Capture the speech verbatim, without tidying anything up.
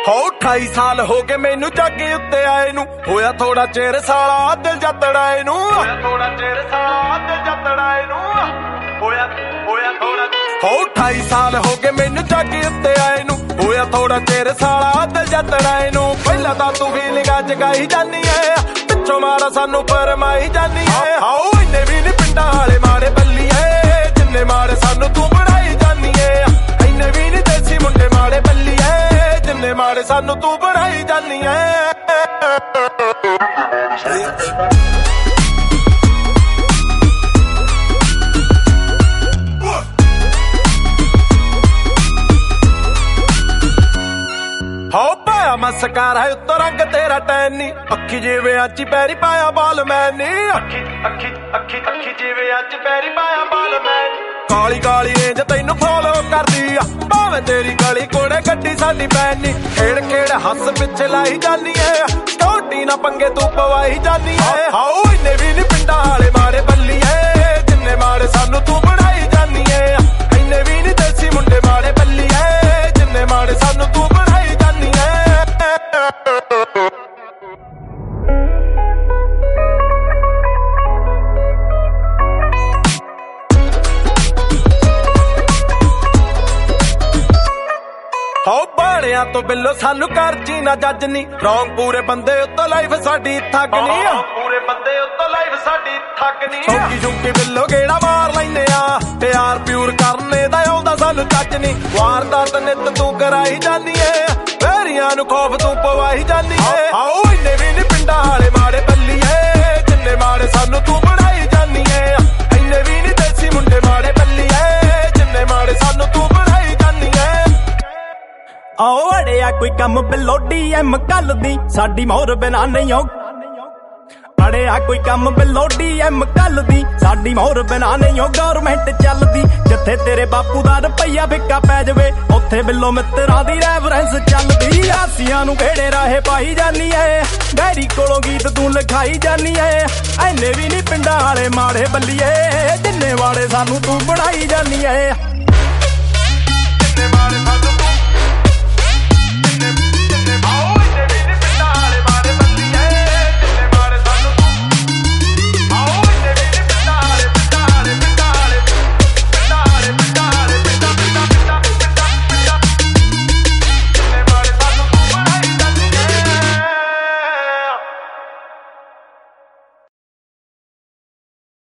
हो अठाई साल हो गए मैनू जागे उत्ते आए नू, होया थोड़ा चेर साला दिल जतड़ाए नू, थोड़ा चेर साला दिल जतड़ाए नू, होया होया थोड़ा हो अठाई साल हो गए मैनू जागे उत्ते आए नू, होया थोड़ा चेर साला दिल जतड़ाए नू। पहला तां तू फीलिंगां जगाई जानी है, पिछों मारा सानू फरमाई जानी है। आओ इन्ने भी नी पिंडां वाले मारे बल्लीए, जिन्ने मारे सानू तू बनाई जानी है। इन्ने भी नी देसी मुंडे मारे बल्लीए, जिन्ने मारे सानू तू बनाई जानी है। हो पाया मस्कारा है उत्तो रंग तेरा टैनी, अखी जिवे अच पैरी पाया बाल मैनी, अखी अखी अखी अखी जिवे अच पैरी पाया बाल मैनी। काली काली रेंज तैनू फॉलो कर दिया, भावें तेरी गली कोड़े गड्डी साडी पैनी। खेड़ खेड़ हस पिछे लाई जानी है, स्कॉटी ना पंगे तू पवाई जानी है। आओ इन्ने भी नी पिंडां वाले मारे बल्ली है, जिन्ने मारे सानू तू बनाई जानी है। इन्ने भी नी देसी मुंडे मारे बल्ली है, जिन्ने मारे सानू तू बनाई जानी है। हो बाणिया तो बिलो सानू कर जी ना जज नी, रौंग पूरे बंदे उत्तो लाइफ साडी थकनी, पूरे बंदे उत्तो लाइफ साडी थकनी। चौकी चुंकी बिलो गेड़ा मार लैने आ, प्यार प्यूर करने दा आउंदा सानू जज नी। वारदात नित तू कराई जानी है, वेरियां नू खौफ तू पवाई जानी है। आओ इन्ने भी नी पिंडां वाले मारे बल्ली है, जिन्ने मारे सानू तू बनाई जानी है। इन्ने भी नी देसी मुंडे मारे बल्ली है, जिन्ने मारे सानू तू बनाई जानी है। आओ अड़िया कोई कम बिलोडी एम कल दी, साडी मोहर बिना नहीं हो। अड़िया कोई कम बिलोडी एम कल दी, साडी मोहर बिना नहीं हो। गवर्नमेंट चलदी जिथे तेरे बापू दा रुपया फिक्का पै जावे, उत्थे बिलो मित्तरां दी रेफरेंस चलदी। आसियां नू घेड़े राहे पाई जानी है, डैडी कोलों गीत तू लिखाई जानी है। इन्ने भी नी पिंडां वाले माड़े बल्लीए, जिन्ने वाले सानू तू बनाई जानी है। जिन्ने वाले सानू